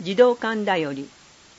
児童館だより。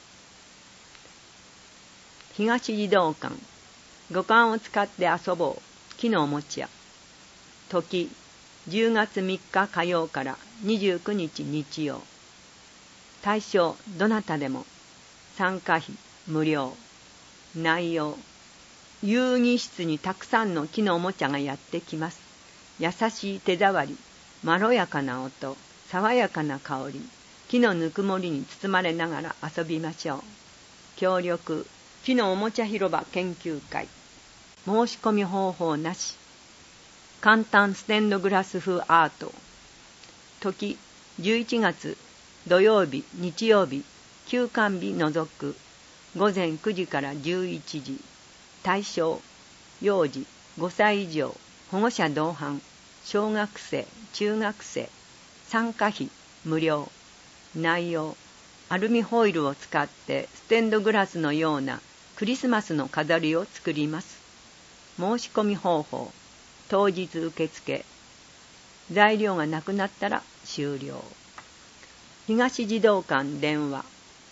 東児童館。五感を使って遊ぼう。木のおもちゃ。時、10月3日火曜から29日日曜。対象、どなたでも。参加費、無料。内容、遊戯室にたくさんの木のおもちゃがやってきます。優しい手触り、まろやかな音、爽やかな香り、木のぬくもりに包まれながら遊びましょう。協力、木のおもちゃ広場研究会。申し込み方法なし。簡単ステンドグラス風アート。時、11月、土曜日、日曜日、休館日除く。午前9時から11時。対象、幼児、5歳以上、保護者同伴、小学生、中学生。参加費、無料。内容、アルミホイルを使ってステンドグラスのようなクリスマスの飾りを作ります。申し込み方法、当日受付。材料がなくなったら終了。東児童館電話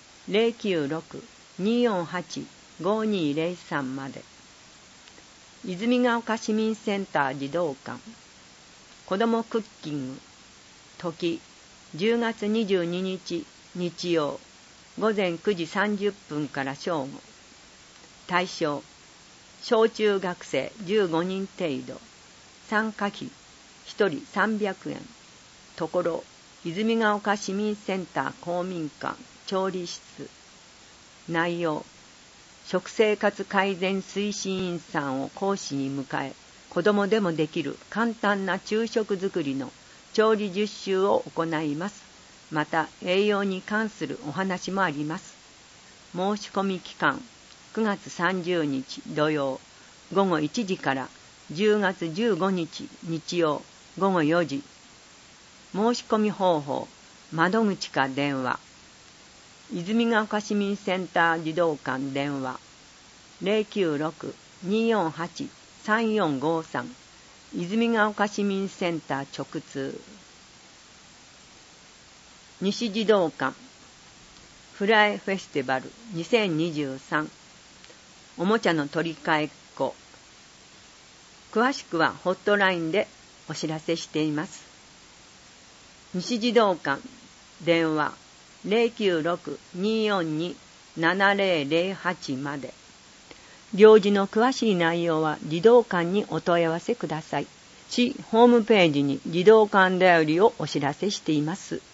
096-248-5203 まで。泉ヶ丘市民センター児童館。子どもクッキング。時、10月22日日曜、午前9時30分から正午。対象、小中学生15人程度。参加費、1人300円。ところ、泉ヶ丘市民センター公民館調理室。内容、食生活改善推進員さんを講師に迎え、子どもでもできる簡単な昼食作りの調理実習を行います。また栄養に関するお話もあります。申し込み期間、9月30日土曜午後1時から10月15日日曜午後4時。申し込み方法、窓口か電話。泉ヶ丘市民センター児童館電話 096-248-3453。泉ヶ丘市民センター直通。西児童館フライフェスティバル2023。おもちゃの取り替えっこ。詳しくはホットラインでお知らせしています。西児童館電話 096-242-7008 まで。行事の詳しい内容は児童館にお問い合わせください。市ホームページに児童館だよりをお知らせしています。